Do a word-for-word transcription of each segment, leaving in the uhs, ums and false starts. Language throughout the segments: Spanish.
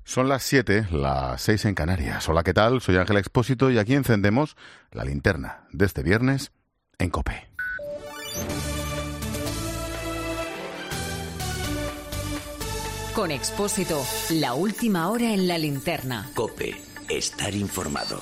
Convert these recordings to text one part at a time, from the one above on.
Son las siete, las seis en Canarias. Hola, ¿qué tal? Soy Ángel Expósito y aquí encendemos la linterna de este viernes en COPE. Con Expósito, la última hora en la linterna. COPE, estar informado.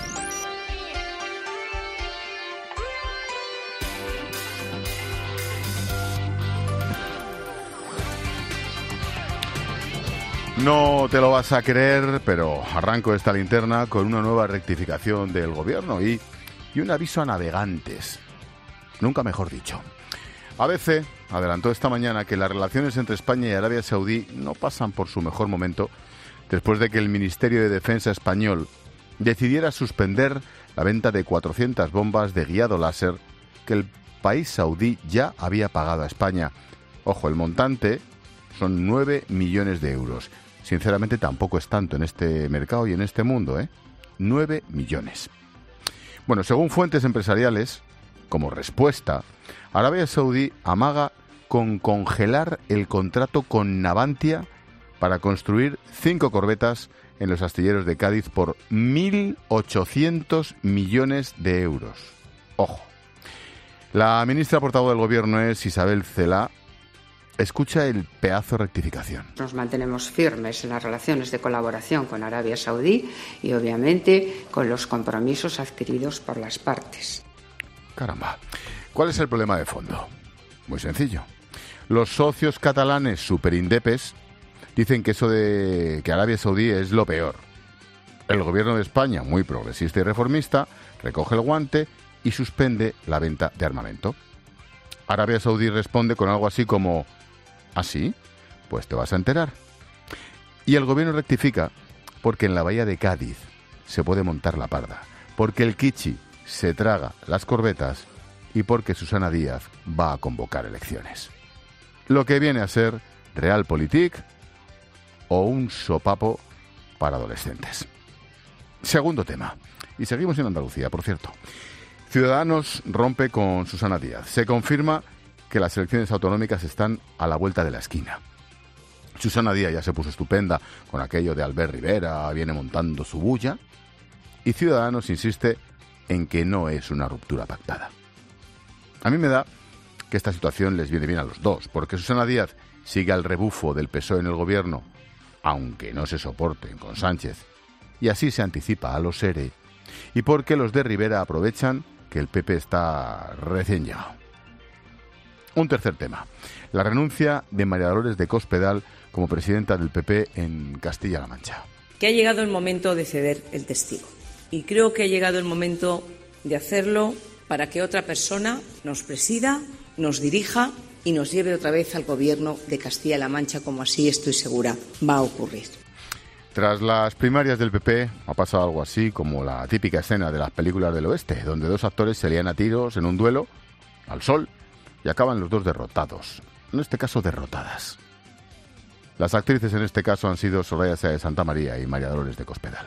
No te lo vas a creer, pero arranco esta linterna con una nueva rectificación del gobierno y, y un aviso a navegantes. Nunca mejor dicho. A B C adelantó esta mañana que las relaciones entre España y Arabia Saudí no pasan por su mejor momento después de que el Ministerio de Defensa español decidiera suspender la venta de cuatrocientas bombas de guiado láser que el país saudí ya había pagado a España. Ojo, el montante son nueve millones de euros. Sinceramente tampoco es tanto en este mercado y en este mundo, ¿eh? nueve millones. Bueno, según fuentes empresariales, como respuesta, Arabia Saudí amaga con congelar el contrato con Navantia para construir cinco corbetas en los astilleros de Cádiz por mil ochocientos millones de euros. Ojo. La ministra portavoz del gobierno es Isabel Celaá. Escucha el pedazo de rectificación. Nos mantenemos firmes en las relaciones de colaboración con Arabia Saudí y, obviamente, con los compromisos adquiridos por las partes. Caramba. ¿Cuál es el problema de fondo? Muy sencillo. Los socios catalanes superindepes dicen que eso de que Arabia Saudí es lo peor. El gobierno de España, muy progresista y reformista, recoge el guante y suspende la venta de armamento. Arabia Saudí responde con algo así como: ¿así? Pues te vas a enterar. Y el gobierno rectifica porque en la bahía de Cádiz se puede montar la parda, porque el Kichi se traga las corbetas y porque Susana Díaz va a convocar elecciones. Lo que viene a ser realpolitik o un sopapo para adolescentes. Segundo tema. Y seguimos en Andalucía, por cierto. Ciudadanos rompe con Susana Díaz. Se confirma que las elecciones autonómicas están a la vuelta de la esquina. Susana Díaz ya se puso estupenda con aquello de Albert Rivera, viene montando su bulla, y Ciudadanos insiste en que no es una ruptura pactada. A mí me da que esta situación les viene bien a los dos, porque Susana Díaz sigue al rebufo del P S O E en el gobierno, aunque no se soporten con Sánchez, y así se anticipa a los ERE, y porque los de Rivera aprovechan que el P P está recién llegado. Un tercer tema, la renuncia de María Dolores de Cospedal como presidenta del P P en Castilla-La Mancha. Que ha llegado el momento de ceder el testigo. Y creo que ha llegado el momento de hacerlo para que otra persona nos presida, nos dirija y nos lleve otra vez al gobierno de Castilla-La Mancha, como así estoy segura va a ocurrir. Tras las primarias del P P ha pasado algo así como la típica escena de las películas del oeste, donde dos actores se lían a tiros en un duelo al sol y acaban los dos derrotados, en este caso derrotadas. Las actrices en este caso han sido Soraya Sáez de Santamaría y María Dolores de Cospedal.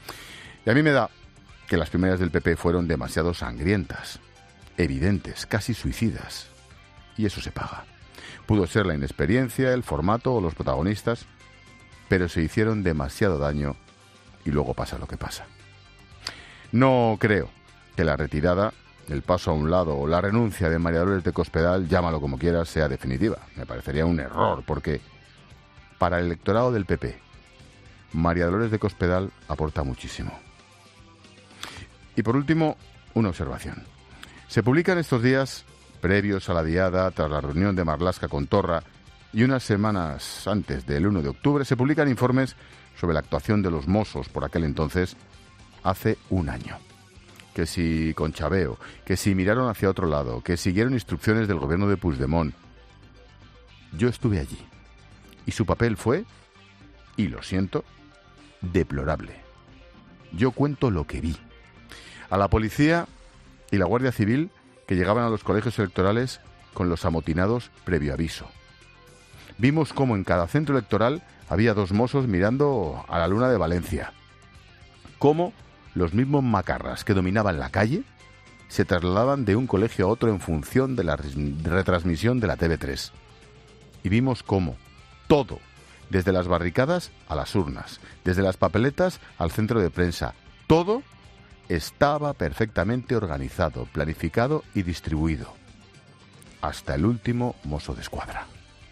Y a mí me da que las primarias del P P fueron demasiado sangrientas, evidentes, casi suicidas. Y eso se paga. Pudo ser la inexperiencia, el formato o los protagonistas, pero se hicieron demasiado daño y luego pasa lo que pasa. No creo que la retirada, el paso a un lado o la renuncia de María Dolores de Cospedal, llámalo como quieras, sea definitiva. Me parecería un error, porque para el electorado del P P, María Dolores de Cospedal aporta muchísimo. Y por último, una observación. Se publican estos días, previos a la diada, tras la reunión de Marlaska con Torra, y unas semanas antes del uno de octubre, se publican informes sobre la actuación de los Mossos por aquel entonces, hace un año. Que si con chaveo, que si miraron hacia otro lado, que siguieron instrucciones del gobierno de Puigdemont. Yo estuve allí, y su papel fue, y lo siento, deplorable. Yo cuento lo que vi. A la policía y la Guardia Civil que llegaban a los colegios electorales con los amotinados previo aviso. Vimos cómo en cada centro electoral había dos mozos mirando a la luna de Valencia. Cómo los mismos macarras que dominaban la calle se trasladaban de un colegio a otro en función de la retransmisión de la T V tres. Y vimos cómo todo, desde las barricadas a las urnas, desde las papeletas al centro de prensa. Todo estaba perfectamente organizado, planificado y distribuido. Hasta el último mozo de escuadra.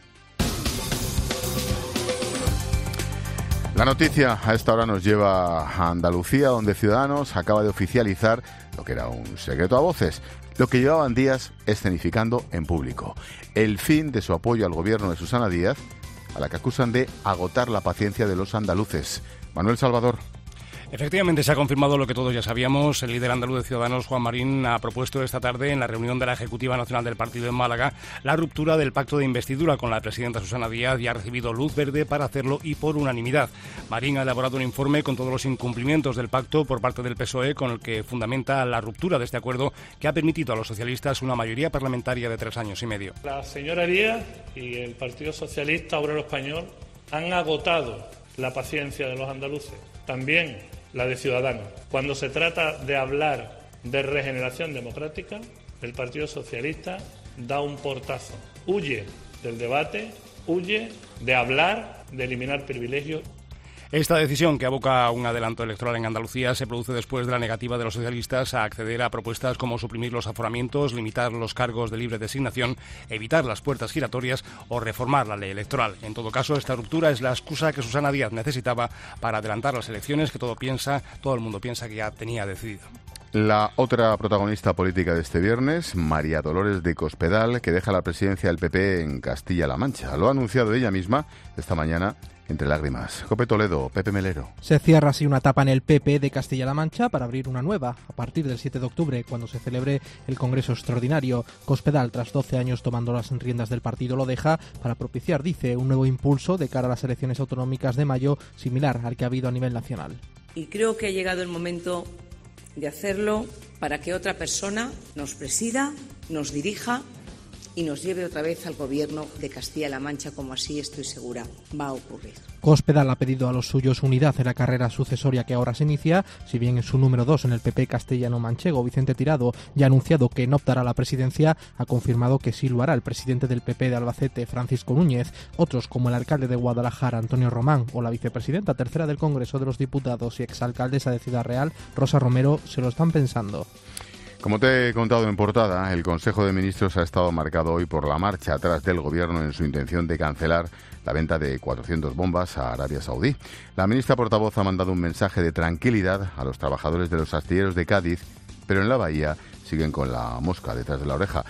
La noticia a esta hora nos lleva a Andalucía, donde Ciudadanos acaba de oficializar lo que era un secreto a voces, lo que llevaban días escenificando en público: el fin de su apoyo al gobierno de Susana Díaz, a la que acusan de agotar la paciencia de los andaluces. Manuel Salvador. Efectivamente, se ha confirmado lo que todos ya sabíamos. El líder andaluz de Ciudadanos, Juan Marín, ha propuesto esta tarde en la reunión de la Ejecutiva Nacional del Partido en Málaga la ruptura del pacto de investidura con la presidenta Susana Díaz y ha recibido luz verde para hacerlo y por unanimidad. Marín ha elaborado un informe con todos los incumplimientos del pacto por parte del P S O E, con el que fundamenta la ruptura de este acuerdo que ha permitido a los socialistas una mayoría parlamentaria de tres años y medio. La señora Díaz y el Partido Socialista Obrero Español han agotado la paciencia de los andaluces, también la de Ciudadanos. Cuando se trata de hablar de regeneración democrática, el Partido Socialista da un portazo. Huye del debate, huye de hablar, de eliminar privilegios. Esta decisión, que aboca a un adelanto electoral en Andalucía, se produce después de la negativa de los socialistas a acceder a propuestas como suprimir los aforamientos, limitar los cargos de libre designación, evitar las puertas giratorias o reformar la ley electoral. En todo caso, esta ruptura es la excusa que Susana Díaz necesitaba para adelantar las elecciones que todo piensa, todo el mundo piensa que ya tenía decidido. La otra protagonista política de este viernes, María Dolores de Cospedal, que deja la presidencia del P P en Castilla-La Mancha. Lo ha anunciado ella misma esta mañana entre lágrimas. Cope Toledo, Pepe Melero. Se cierra así una etapa en el P P de Castilla-La Mancha para abrir una nueva a partir del siete de octubre, cuando se celebre el Congreso Extraordinario. Cospedal, tras doce años tomando las riendas del partido, lo deja para propiciar, dice, un nuevo impulso de cara a las elecciones autonómicas de mayo, similar al que ha habido a nivel nacional. Y creo que ha llegado el momento de hacerlo para que otra persona nos presida, nos dirija y nos lleve otra vez al gobierno de Castilla-La Mancha, como así estoy segura va a ocurrir. Cospedal ha pedido a los suyos unidad en la carrera sucesoria que ahora se inicia. Si bien en su número dos en el P P castellano-manchego, Vicente Tirado, ya ha anunciado que no optará a la presidencia, ha confirmado que sí lo hará el presidente del P P de Albacete, Francisco Núñez. Otros, como el alcalde de Guadalajara, Antonio Román, o la vicepresidenta tercera del Congreso de los Diputados y exalcaldesa de Ciudad Real, Rosa Romero, se lo están pensando. Como te he contado en portada, el Consejo de Ministros ha estado marcado hoy por la marcha atrás del Gobierno en su intención de cancelar la venta de cuatrocientas bombas a Arabia Saudí. La ministra portavoz ha mandado un mensaje de tranquilidad a los trabajadores de los astilleros de Cádiz, pero en la bahía siguen con la mosca detrás de la oreja.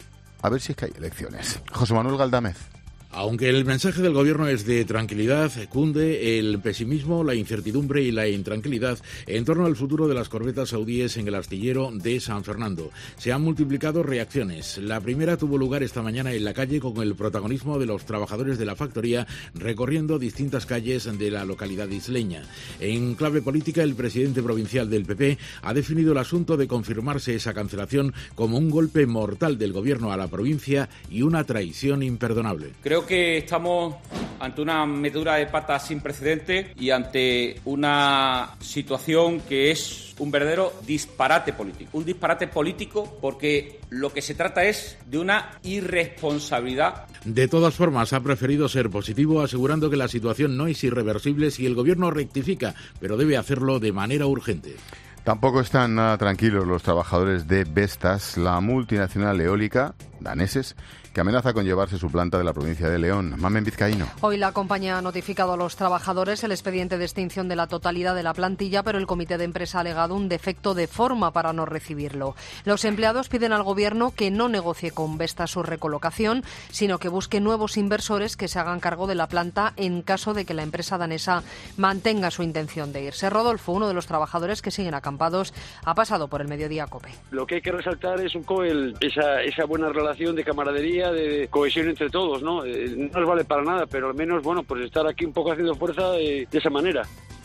A ver si es que hay elecciones. José Manuel Galdámez. Aunque el mensaje del gobierno es de tranquilidad, cunde el pesimismo, la incertidumbre y la intranquilidad en torno al futuro de las corbetas saudíes en el astillero de San Fernando. Se han multiplicado reacciones. La primera tuvo lugar esta mañana en la calle con el protagonismo de los trabajadores de la factoría recorriendo distintas calles de la localidad isleña. En clave política, el presidente provincial del P P ha definido el asunto de confirmarse esa cancelación como un golpe mortal del gobierno a la provincia y una traición imperdonable. Creo que estamos ante una metedura de pata sin precedentes y ante una situación que es un verdadero disparate político. Un disparate político porque lo que se trata es de una irresponsabilidad. De todas formas, ha preferido ser positivo, asegurando que la situación no es irreversible si el gobierno rectifica, pero debe hacerlo de manera urgente. Tampoco están nada tranquilos los trabajadores de Vestas, la multinacional eólica, daneses, que amenaza con llevarse su planta de la provincia de León. Mamen Vizcaíno. Hoy la compañía ha notificado a los trabajadores el expediente de extinción de la totalidad de la plantilla, pero el comité de empresa ha alegado un defecto de forma para no recibirlo. Los empleados piden al gobierno que no negocie con Vestas su recolocación, sino que busque nuevos inversores que se hagan cargo de la planta en caso de que la empresa danesa mantenga su intención de irse. Rodolfo, uno de los trabajadores que siguen acampados, ha pasado por el Mediodía COPE. Lo que hay que resaltar es un poco el, esa, esa buena relación de camaradería, de cohesión entre todos, ¿no? Eh, no nos vale para nada, pero al menos, bueno, pues estar aquí un poco haciendo fuerza de, de esa manera.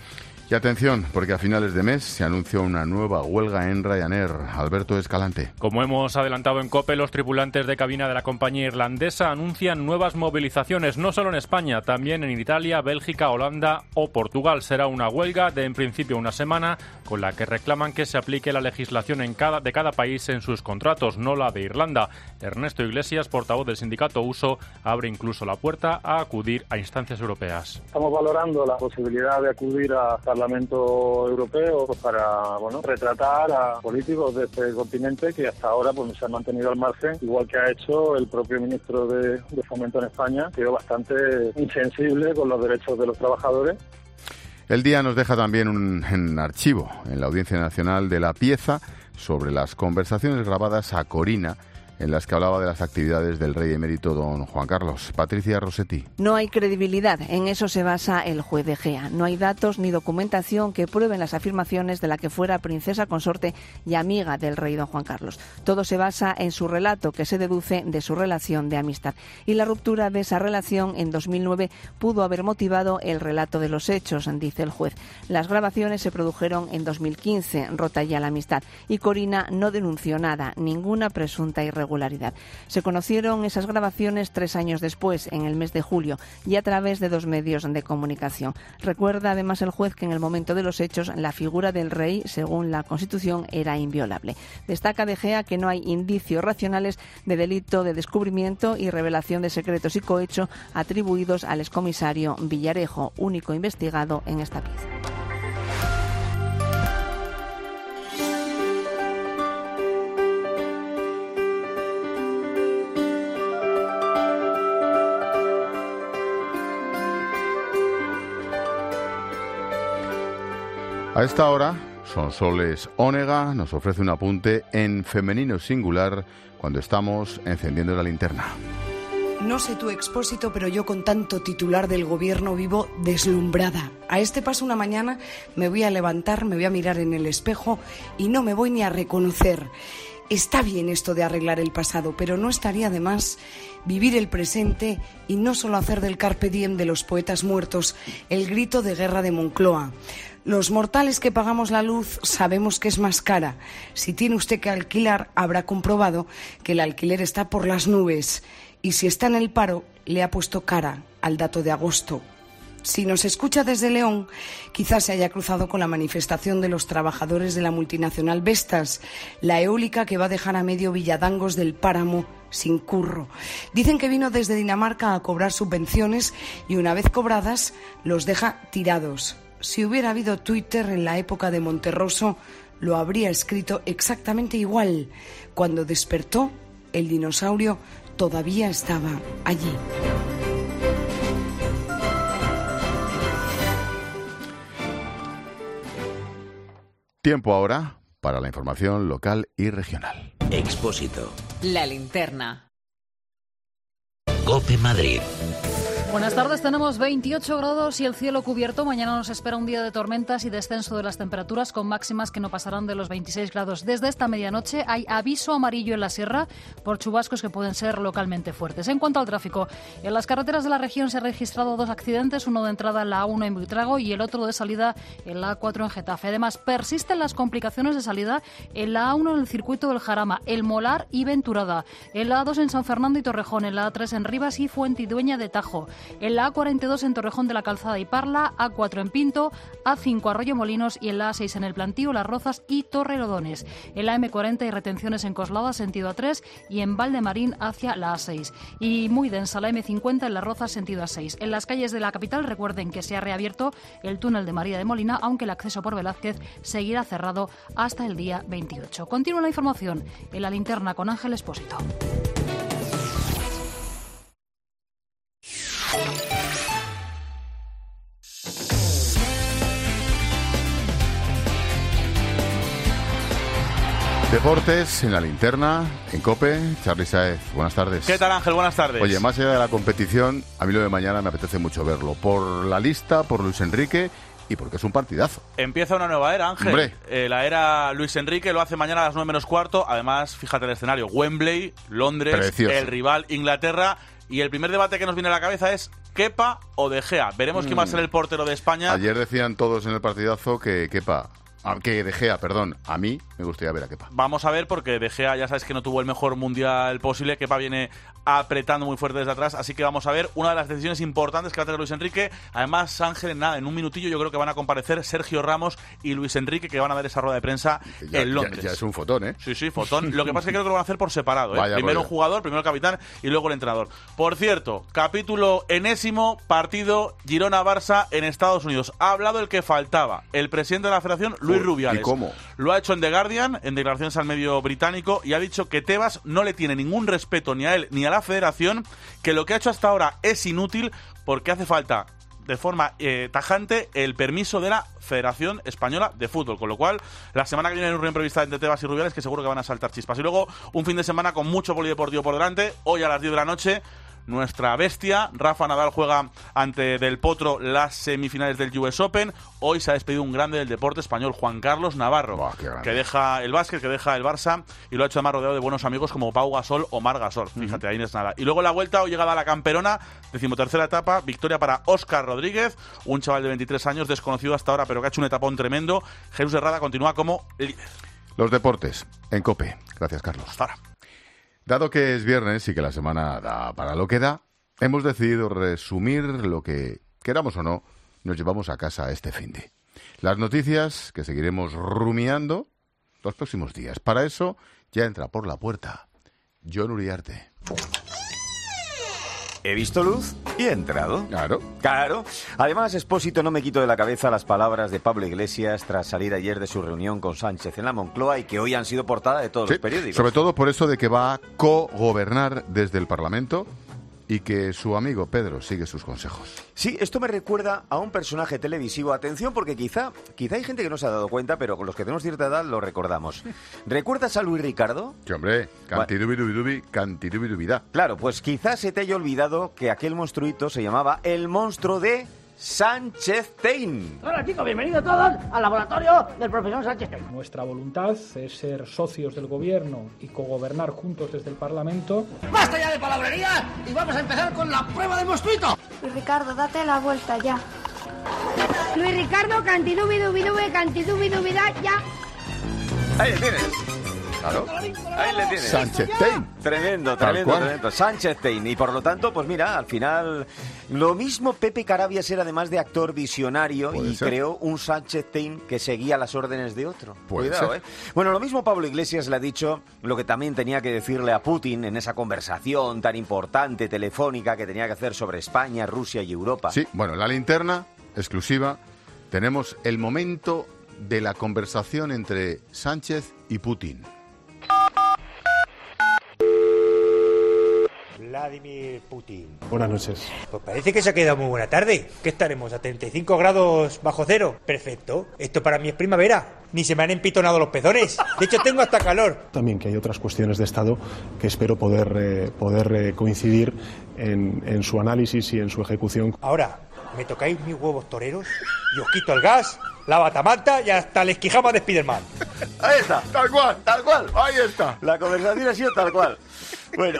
Y atención, porque a finales de mes se anuncia una nueva huelga en Ryanair. Alberto Escalante. Como hemos adelantado en COPE, los tripulantes de cabina de la compañía irlandesa anuncian nuevas movilizaciones, no solo en España, también en Italia, Bélgica, Holanda o Portugal. Será una huelga de en principio una semana, con la que reclaman que se aplique la legislación en cada, de cada país en sus contratos, no la de Irlanda. Ernesto Iglesias, portavoz del sindicato U S O, abre incluso la puerta a acudir a instancias europeas. Estamos valorando la posibilidad de acudir a Parlamento Europeo para, bueno, retratar a políticos de este continente que hasta ahora pues se han mantenido al margen, igual que ha hecho el propio ministro de, de Fomento en España, que es bastante insensible con los derechos de los trabajadores. El día nos deja también un, un archivo en la Audiencia Nacional de la pieza sobre las conversaciones grabadas a Corina, en las que hablaba de las actividades del rey emérito don Juan Carlos. Patricia Rossetti. No hay credibilidad, en eso se basa el juez de Egea. No hay datos ni documentación que prueben las afirmaciones de la que fuera princesa consorte y amiga del rey don Juan Carlos. Todo se basa en su relato, que se deduce de su relación de amistad. Y la ruptura de esa relación en dos mil nueve pudo haber motivado el relato de los hechos, dice el juez. Las grabaciones se produjeron en dos mil quince, rota ya la amistad, y Corina no denunció nada, ninguna presunta irregularidad. Se conocieron esas grabaciones tres años después, en el mes de julio, y a través de dos medios de comunicación. Recuerda además el juez que en el momento de los hechos la figura del rey, según la Constitución, era inviolable. Destaca de Egea que no hay indicios racionales de delito de descubrimiento y revelación de secretos y cohecho atribuidos al excomisario Villarejo, único investigado en esta pieza. A esta hora, Sonsoles Ónega nos ofrece un apunte en femenino singular cuando estamos encendiendo la linterna. No sé tu Expósito, pero yo con tanto titular del gobierno vivo deslumbrada. A este paso una mañana me voy a levantar, me voy a mirar en el espejo y no me voy ni a reconocer. Está bien esto de arreglar el pasado, pero no estaría de más vivir el presente y no solo hacer del carpe diem de los poetas muertos el grito de guerra de Moncloa. Los mortales que pagamos la luz sabemos que es más cara. Si tiene usted que alquilar, habrá comprobado que el alquiler está por las nubes. Y si está en el paro, le ha puesto cara al dato de agosto. Si nos escucha desde León, quizás se haya cruzado con la manifestación de los trabajadores de la multinacional Vestas, la eólica que va a dejar a medio Villadangos del Páramo sin curro. Dicen que vino desde Dinamarca a cobrar subvenciones y una vez cobradas los deja tirados. Si hubiera habido Twitter en la época de Monterroso, lo habría escrito exactamente igual. Cuando despertó, el dinosaurio todavía estaba allí. Tiempo ahora para la información local y regional. Expósito. La linterna. COPE Madrid. Buenas tardes, tenemos veintiocho grados y el cielo cubierto. Mañana nos espera un día de tormentas y descenso de las temperaturas con máximas que no pasarán de los veintiséis grados. Desde esta medianoche hay aviso amarillo en la sierra por chubascos que pueden ser localmente fuertes. En cuanto al tráfico, en las carreteras de la región se han registrado dos accidentes, uno de entrada en la A uno en Buitrago y el otro de salida en la A cuatro en Getafe. Además, persisten las complicaciones de salida en la A uno en el circuito del Jarama, El Molar y Venturada, en la A dos en San Fernando y Torrejón, en la A tres en Rivas y Fuentidueña de Tajo, en la A cuarenta y dos en Torrejón de la Calzada y Parla, A cuatro en Pinto, A cinco Arroyo Molinos y en la A seis en El Plantío, Las Rozas y Torrelodones. En la eme cuarenta hay retenciones en Coslada, sentido A tres, y en Valdemarín hacia la A seis. Y muy densa la eme cincuenta en Las Rozas, sentido A seis. En las calles de la capital recuerden que se ha reabierto el túnel de María de Molina, aunque el acceso por Velázquez seguirá cerrado hasta el día veintiocho. Continúa la información en la linterna con Ángel Expósito. Deportes en la linterna, en COPE, Charly Sáez, buenas tardes. ¿Qué tal, Ángel? Buenas tardes. Oye, más allá de la competición, a mí lo de mañana me apetece mucho verlo, por la lista, por Luis Enrique y porque es un partidazo. Empieza una nueva era, Ángel. Hombre. Eh, la era Luis Enrique lo hace mañana a las nueve menos cuarto, además, fíjate el escenario, Wembley, Londres, Precioso. El rival Inglaterra, y el primer debate que nos viene a la cabeza es Kepa o De Gea. Veremos mm. quién va a ser el portero de España. Ayer decían todos en el partidazo que Kepa... Que De Gea, perdón, a mí me gustaría ver a Kepa. Vamos a ver, porque De Gea ya sabes que no tuvo el mejor mundial posible. Kepa viene apretando muy fuerte desde atrás, así que vamos a ver una de las decisiones importantes que va a tener Luis Enrique. Además, Ángel, en nada, en un minutillo yo creo que van a comparecer Sergio Ramos y Luis Enrique, que van a dar esa rueda de prensa ya, en Londres. Ya, ya es un fotón, ¿eh? Sí, sí, fotón. Lo que pasa es que creo que lo van a hacer por separado, ¿eh? Vaya, primero vaya. un jugador, primero el capitán y luego el entrenador. Por cierto, capítulo enésimo, partido Girona-Barça en Estados Unidos. Ha hablado el que faltaba, el presidente de la Federación, Luis Uy, Rubiales. ¿Y cómo? Lo ha hecho en The Guardian, en declaraciones al medio británico, y ha dicho que Tebas no le tiene ningún respeto ni a él ni a la Federación, que lo que ha hecho hasta ahora es inútil porque hace falta de forma eh, tajante el permiso de la Federación Española de Fútbol, con lo cual la semana que viene hay una reunión prevista entre Tebas y Rubiales que seguro que van a saltar chispas. Y luego un fin de semana con mucho polideportivo por delante. Hoy a las diez de la noche nuestra bestia, Rafa Nadal, juega ante Del Potro las semifinales del U S Open. Hoy se ha despedido un grande del deporte español, Juan Carlos Navarro, oh, que deja el básquet, que deja el Barça, y lo ha hecho además rodeado de buenos amigos como Pau Gasol o Marc Gasol. Fíjate, uh-huh. ahí no es nada. Y luego la vuelta, hoy llegada a la Camperona, decimotercera etapa, victoria para Óscar Rodríguez, un chaval de veintitrés años, desconocido hasta ahora, pero que ha hecho un etapón tremendo. Jesús Herrada continúa como líder. Los deportes en COPE. Gracias, Carlos. Hasta ahora. Dado que es viernes y que la semana da para lo que da, hemos decidido resumir lo que, queramos o no, nos llevamos a casa este finde. Las noticias que seguiremos rumiando los próximos días. Para eso ya entra por la puerta Jon Uriarte. He visto luz y he entrado. Claro. Claro. Además, Expósito, no me quito de la cabeza las palabras de Pablo Iglesias tras salir ayer de su reunión con Sánchez en la Moncloa y que hoy han sido portada de todos sí, los periódicos. Sobre todo por eso de que va a co-gobernar desde el Parlamento y que su amigo Pedro sigue sus consejos. Sí, esto me recuerda a un personaje televisivo. Atención, porque quizá, quizá hay gente que no se ha dado cuenta, pero con los que tenemos cierta edad lo recordamos. ¿Recuerdas a Luis Ricardo? Sí, hombre, cantidubidubidubi, cantidubidubidá. Claro, pues quizás se te haya olvidado que aquel monstruito se llamaba el monstruo de Sánchez-Tein. Hola chicos, bienvenidos todos al laboratorio del profesor Sánchez-Tein. Nuestra voluntad es ser socios del gobierno y cogobernar juntos desde el Parlamento. ¡Basta ya de palabrería! Y vamos a empezar con la prueba del monstruito. Luis Ricardo, date la vuelta ya. Luis Ricardo, cantidubidubidube, cantidubidubida, ya. Ahí le tienes. Claro. Ahí le tienes. Sánchez-Tein. Tremendo, tremendo, tremendo. Sánchez-Tein. Y por lo tanto, pues mira, al final... Lo mismo Pepe Carabias era además de actor visionario y ser? creó un Sánchez-Tein que seguía las órdenes de otro. Cuidado, ser? ¿eh? Bueno, lo mismo Pablo Iglesias le ha dicho lo que también tenía que decirle a Putin en esa conversación tan importante, telefónica, que tenía que hacer sobre España, Rusia y Europa. Sí, bueno, en la linterna exclusiva tenemos el momento de la conversación entre Sánchez y Putin. Vladimir Putin. Buenas noches. Pues parece que se ha quedado muy buena tarde. ¿Qué estaremos? ¿A treinta y cinco grados bajo cero? Perfecto. Esto para mí es primavera. Ni se me han empitonado los pezones. De hecho, tengo hasta calor. También que hay otras cuestiones de Estado que espero poder, eh, poder eh, coincidir en, en su análisis y en su ejecución. Ahora, me tocáis mis huevos toreros y os quito el gas, la batamanta y hasta el esquijama de Spiderman. Ahí está. Tal cual, tal cual. Ahí está. La conversación ha sido tal cual. Bueno,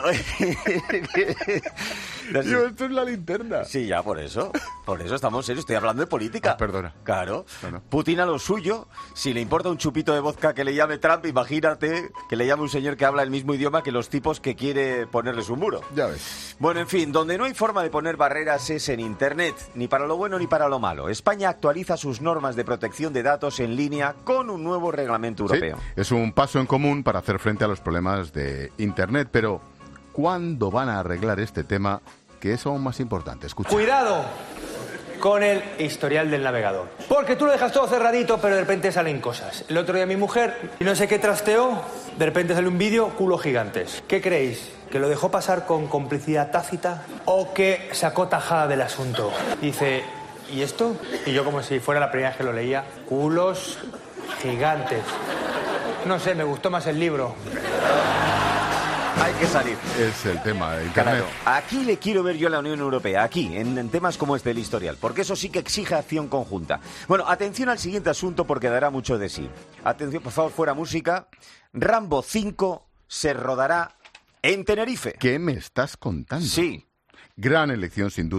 Tío, esto es la linterna. Sí, ya, por eso. Por eso estamos serios. Estoy hablando de política. Ah, perdona. Claro. No, no. Putin a lo suyo. Si le importa un chupito de vodka que le llame Trump, imagínate que le llame un señor que habla el mismo idioma que los tipos que quiere ponerles un muro. Ya ves. Bueno, en fin, donde no hay forma de poner barreras es en Internet. Ni para lo bueno ni para lo malo. España actualiza sus normas de protección de datos en línea con un nuevo reglamento europeo. Sí, es un paso en común para hacer frente a los problemas de Internet, pero ¿cuándo van a arreglar este tema, que es aún más importante? Escucha. Cuidado con el historial del navegador. Porque tú lo dejas todo cerradito, pero de repente salen cosas. El otro día mi mujer, y no sé qué trasteó, de repente sale un vídeo, culos gigantes. ¿Qué creéis? ¿Que lo dejó pasar con complicidad tácita o que sacó tajada del asunto? Dice, ¿y esto? Y yo, como si fuera la primera vez que lo leía, culos gigantes. No sé, me gustó más el libro. Hay que salir. Es el tema de Internet. Claro. Aquí le quiero ver yo a la Unión Europea, aquí, en, en temas como este del historial, porque eso sí que exige acción conjunta. Bueno, atención al siguiente asunto porque dará mucho de sí. Atención, por favor, fuera música. Rambo cinco se rodará en Tenerife. ¿Qué me estás contando? Sí. Gran elección, sin duda,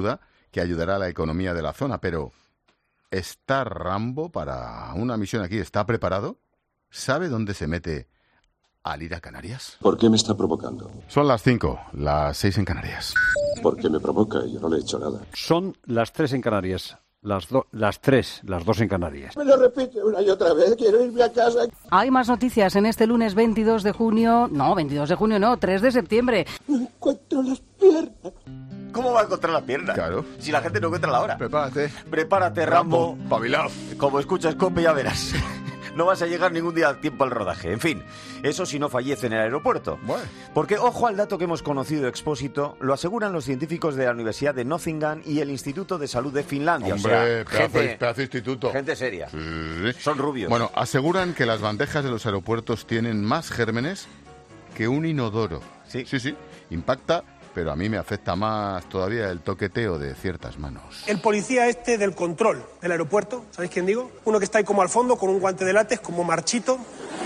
que ayudará a la economía de la zona, pero ¿está Rambo para una misión aquí? ¿Está preparado? ¿Sabe dónde se mete al ir a Canarias? ¿Por qué me está provocando? Son las cinco, las seis en Canarias. ¿Por qué me provoca? Yo no le he hecho nada. Son las tres en Canarias. Las, do- las tres, las dos en Canarias. Me lo repite una y otra vez, quiero irme a casa. Hay más noticias en este lunes veintidós de junio. No, veintidós de junio no, tres de septiembre. No encuentro las piernas. ¿Cómo va a encontrar las piernas? Claro. Si la gente no encuentra la hora. Prepárate. Prepárate, Rambo. Rambo, pabilao. Como escuchas Cope ya verás. No vas a llegar ningún día a tiempo al rodaje. En fin, eso si no fallece en el aeropuerto. Bueno. Porque, ojo al dato que hemos conocido, Expósito, lo aseguran los científicos de la Universidad de Nottingham y el Instituto de Salud de Finlandia. Hombre, o sea, pedazo, gente, pedazo instituto. gente seria. Sí. Son rubios. Bueno, aseguran que las bandejas de los aeropuertos tienen más gérmenes que un inodoro. Sí. Sí, sí. Impacta, pero a mí me afecta más todavía el toqueteo de ciertas manos. El policía este del control del aeropuerto, ¿sabéis quién digo? Uno que está ahí como al fondo con un guante de látex, como marchito.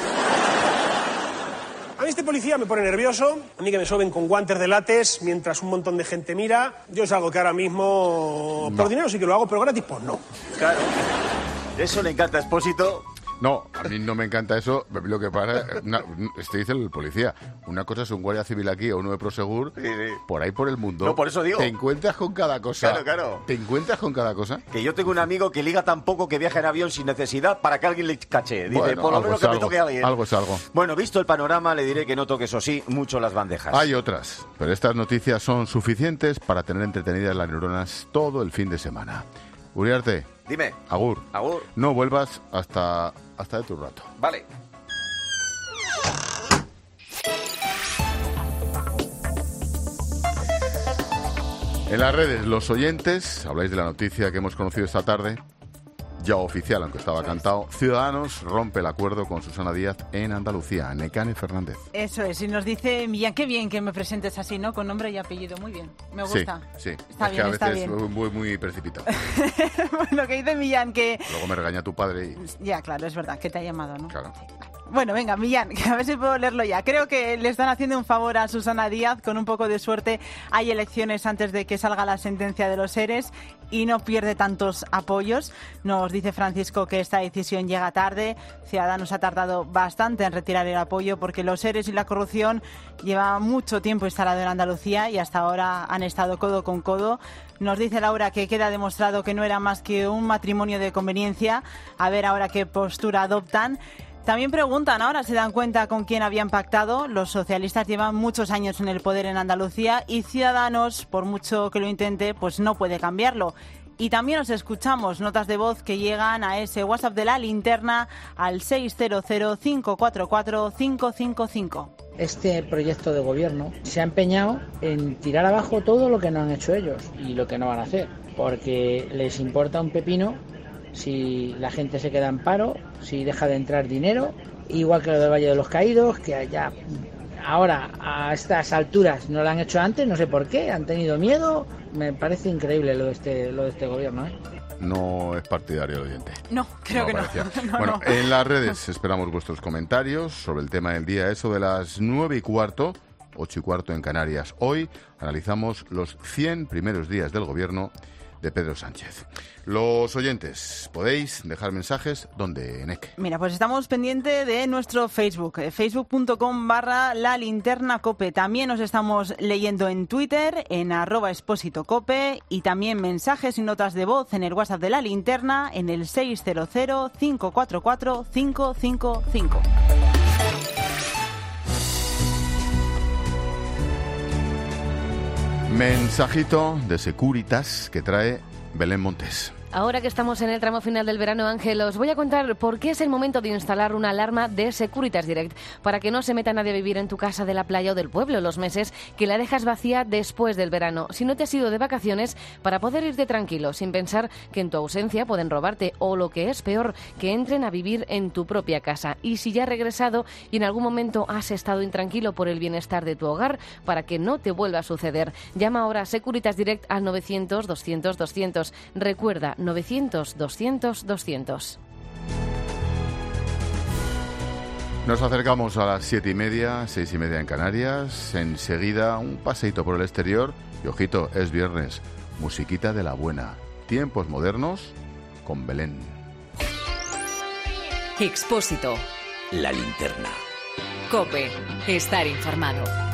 A mí este policía me pone nervioso, a mí que me soben con guantes de látex mientras un montón de gente mira. Yo es algo que ahora mismo, No. por dinero sí que lo hago, pero gratis pues no. Claro. Eso le encanta a Expósito. No, a mí no me encanta eso. Lo que pasa, una, este dice el policía, una cosa es un guardia civil aquí o uno de Prosegur, Sí, sí. por ahí por el mundo. No, por eso digo. Te encuentras con cada cosa. Claro, claro. Te encuentras con cada cosa. Que yo tengo un amigo que liga tan poco que viaja en avión sin necesidad para que alguien le cache. Dice, Bueno, por lo algo menos es que me algo, toque a alguien. algo es algo. Bueno, visto el panorama, le diré que no toque, eso sí, mucho las bandejas. Hay otras, pero estas noticias son suficientes para tener entretenidas las neuronas todo el fin de semana. Uriarte, Dime. agur. Agur. No vuelvas hasta, hasta de tu rato. Vale. En las redes, los oyentes, habláis de la noticia que hemos conocido esta tarde, ya oficial, aunque estaba cantado. Ciudadanos rompe el acuerdo con Susana Díaz en Andalucía. Nekane Fernández. Eso es, y nos dice Millán, qué bien que me presentes así, ¿no? Con nombre y apellido, muy bien, me gusta. Sí, sí. Está es bien, que a está veces bien. muy, muy precipitado. Bueno, que dice Millán que... Luego me regaña tu padre y... Ya, claro, es verdad, que te ha llamado, ¿no? Claro. Bueno, venga, Millán, que a ver si puedo leerlo ya. Creo que le están haciendo un favor a Susana Díaz. Con un poco de suerte hay elecciones antes de que salga la sentencia de los ERES y no pierde tantos apoyos. Nos dice Francisco que esta decisión llega tarde. Ciudadanos ha tardado bastante en retirar el apoyo porque los ERES y la corrupción llevan mucho tiempo instalado en Andalucía y hasta ahora han estado codo con codo. Nos dice Laura que queda demostrado que no era más que un matrimonio de conveniencia. A ver ahora qué postura adoptan. También preguntan, ahora se dan cuenta con quién habían pactado. Los socialistas llevan muchos años en el poder en Andalucía y Ciudadanos, por mucho que lo intente, pues no puede cambiarlo. Y también os escuchamos notas de voz que llegan a ese WhatsApp de la linterna al seis cero cero, cinco cuatro cuatro, cinco cinco cinco. Este proyecto de gobierno se ha empeñado en tirar abajo todo lo que no han hecho ellos y lo que no van a hacer, porque les importa un pepino si la gente se queda en paro, si deja de entrar dinero, igual que lo del Valle de los Caídos, que allá ahora a estas alturas no lo han hecho antes, no sé por qué, han tenido miedo. Me parece increíble lo de este, lo de este gobierno, ¿eh? No es partidario el oyente. No, creo No, que no. parecía. No, Bueno, no. en las redes esperamos vuestros comentarios sobre el tema del día, eso de las nueve y cuarto, ocho y cuarto en Canarias. Hoy analizamos los cien primeros días del gobierno de Pedro Sánchez. Los oyentes, podéis dejar mensajes donde, Nek. Mira, pues estamos pendientes de nuestro Facebook, eh, facebook.com barra la linterna cope. También nos estamos leyendo en Twitter, en arroba expósito cope, y también mensajes y notas de voz en el WhatsApp de la linterna en el seis cero cero, cinco cuatro cuatro, cinco cinco cinco. Mensajito de Securitas que trae Belén Montes. Ahora que estamos en el tramo final del verano, Ángel, os voy a contar por qué es el momento de instalar una alarma de Securitas Direct para que no se meta nadie a vivir en tu casa de la playa o del pueblo los meses que la dejas vacía después del verano. Si no te has ido de vacaciones, para poder irte tranquilo, sin pensar que en tu ausencia pueden robarte o, lo que es peor, que entren a vivir en tu propia casa. Y si ya has regresado y en algún momento has estado intranquilo por el bienestar de tu hogar, para que no te vuelva a suceder, llama ahora a Securitas Direct al novecientos, doscientos, doscientos. Recuerda, novecientos, doscientos, doscientos. Nos acercamos a las siete y media, seis y media en Canarias. Enseguida un paseíto por el exterior. Y ojito, es viernes. musiquita de la buena. Tiempos modernos con Belén. Expósito. La linterna. COPE. Estar informado.